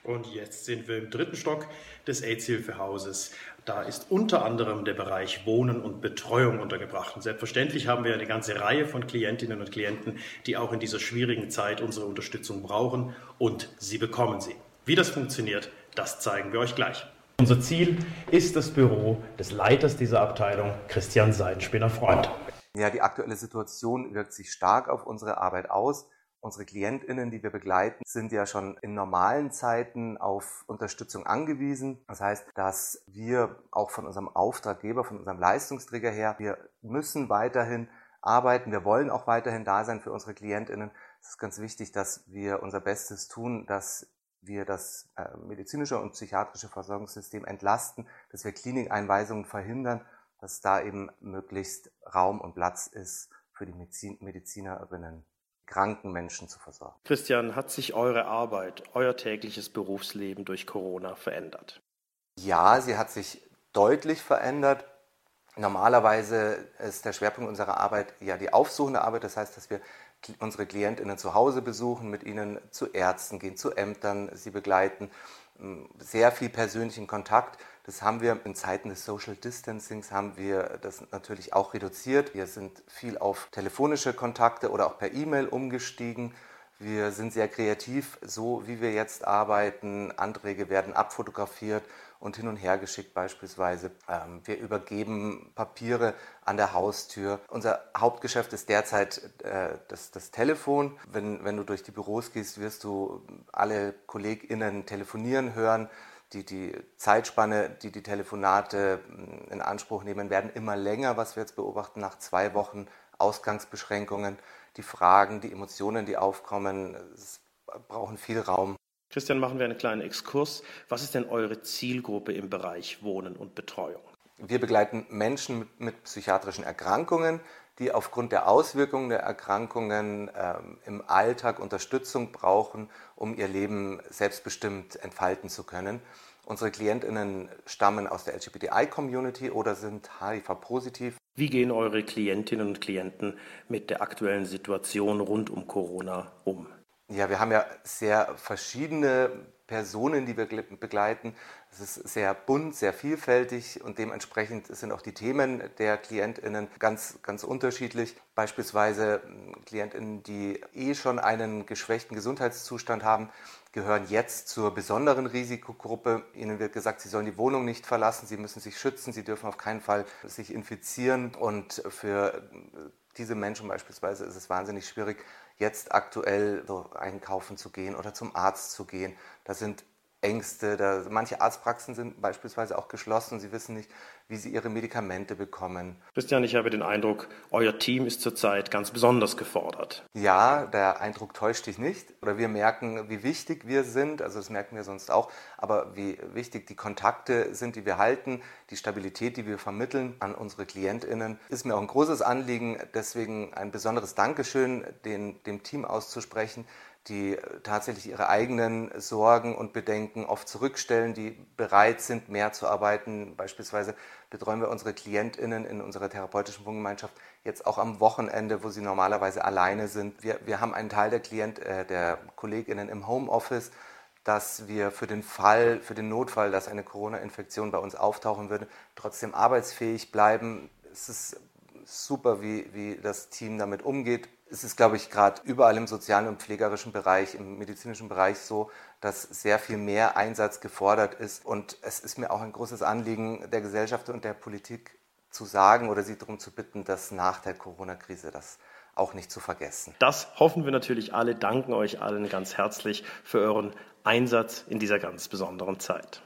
Und jetzt sind wir im 3. Stock des AIDS-Hilfehauses. Da ist unter anderem der Bereich Wohnen und Betreuung untergebracht. Und selbstverständlich haben wir eine ganze Reihe von Klientinnen und Klienten, die auch in dieser schwierigen Zeit unsere Unterstützung brauchen, und sie bekommen sie. Wie das funktioniert, das zeigen wir euch gleich. Unser Ziel ist das Büro des Leiters dieser Abteilung, Christian Seidenspinner-Freund. Ja, die aktuelle Situation wirkt sich stark auf unsere Arbeit aus. Unsere KlientInnen, die wir begleiten, sind ja schon in normalen Zeiten auf Unterstützung angewiesen. Das heißt, dass wir auch von unserem Auftraggeber, von unserem Leistungsträger her, wir müssen weiterhin arbeiten. Wir wollen auch weiterhin da sein für unsere KlientInnen. Es ist ganz wichtig, dass wir unser Bestes tun, dass wir das medizinische und psychiatrische Versorgungssystem entlasten, dass wir Klinikeinweisungen verhindern, dass da eben möglichst Raum und Platz ist für die Medizinerinnen, kranken Menschen zu versorgen. Christian, hat sich eure Arbeit, euer tägliches Berufsleben durch Corona verändert? Ja, sie hat sich deutlich verändert. Normalerweise ist der Schwerpunkt unserer Arbeit ja die aufsuchende Arbeit. Das heißt, dass wir unsere KlientInnen zu Hause besuchen, mit ihnen zu Ärzten gehen, zu Ämtern, sie begleiten. Sehr viel persönlichen Kontakt. Das haben wir in Zeiten des Social Distancings haben wir das natürlich auch reduziert. Wir sind viel auf telefonische Kontakte oder auch per E-Mail umgestiegen. Wir sind sehr kreativ, so wie wir jetzt arbeiten. Anträge werden abfotografiert und hin und her geschickt beispielsweise. Wir übergeben Papiere an der Haustür. Unser Hauptgeschäft ist derzeit das Telefon. Wenn du durch die Büros gehst, wirst du alle KollegInnen telefonieren hören. Die Zeitspanne, die Telefonate in Anspruch nehmen, werden immer länger, was wir jetzt beobachten nach 2 Wochen Ausgangsbeschränkungen. Die Fragen, die Emotionen, die aufkommen, brauchen viel Raum. Christian, machen wir einen kleinen Exkurs. Was ist denn eure Zielgruppe im Bereich Wohnen und Betreuung? Wir begleiten Menschen mit psychiatrischen Erkrankungen, die aufgrund der Auswirkungen der Erkrankungen im Alltag Unterstützung brauchen, um ihr Leben selbstbestimmt entfalten zu können. Unsere KlientInnen stammen aus der LGBTI-Community oder sind HIV-positiv. Wie gehen eure Klientinnen und Klienten mit der aktuellen Situation rund um Corona um? Ja, wir haben ja sehr verschiedene Personen, die wir begleiten. Es ist sehr bunt, sehr vielfältig und dementsprechend sind auch die Themen der KlientInnen ganz, ganz unterschiedlich. Beispielsweise KlientInnen, die schon einen geschwächten Gesundheitszustand haben, gehören jetzt zur besonderen Risikogruppe. Ihnen wird gesagt, sie sollen die Wohnung nicht verlassen, sie müssen sich schützen, sie dürfen auf keinen Fall sich infizieren. Und für diese Menschen beispielsweise ist es wahnsinnig schwierig, jetzt aktuell so einkaufen zu gehen oder zum Arzt zu gehen. Da sind Ängste, manche Arztpraxen sind beispielsweise auch geschlossen, sie wissen nicht, wie sie ihre Medikamente bekommen. Christian, ich habe den Eindruck, euer Team ist zurzeit ganz besonders gefordert. Ja, der Eindruck täuscht dich nicht. Oder wir merken, wie wichtig wir sind, also das merken wir sonst auch, aber wie wichtig die Kontakte sind, die wir halten, die Stabilität, die wir vermitteln an unsere KlientInnen. Ist mir auch ein großes Anliegen, deswegen ein besonderes Dankeschön dem Team auszusprechen, die tatsächlich ihre eigenen Sorgen und Bedenken oft zurückstellen, die bereit sind, mehr zu arbeiten. Beispielsweise betreuen wir unsere KlientInnen in unserer therapeutischen Wohngemeinschaft jetzt auch am Wochenende, wo sie normalerweise alleine sind. Wir haben einen Teil der KollegInnen im Homeoffice, dass wir für den Notfall, dass eine Corona-Infektion bei uns auftauchen würde, trotzdem arbeitsfähig bleiben. Es ist super, wie das Team damit umgeht. Es ist, glaube ich, gerade überall im sozialen und pflegerischen Bereich, im medizinischen Bereich so, dass sehr viel mehr Einsatz gefordert ist. Und es ist mir auch ein großes Anliegen der Gesellschaft und der Politik zu sagen oder sie darum zu bitten, dass nach der Corona-Krise das auch nicht zu vergessen. Das hoffen wir natürlich alle, danken euch allen ganz herzlich für euren Einsatz in dieser ganz besonderen Zeit.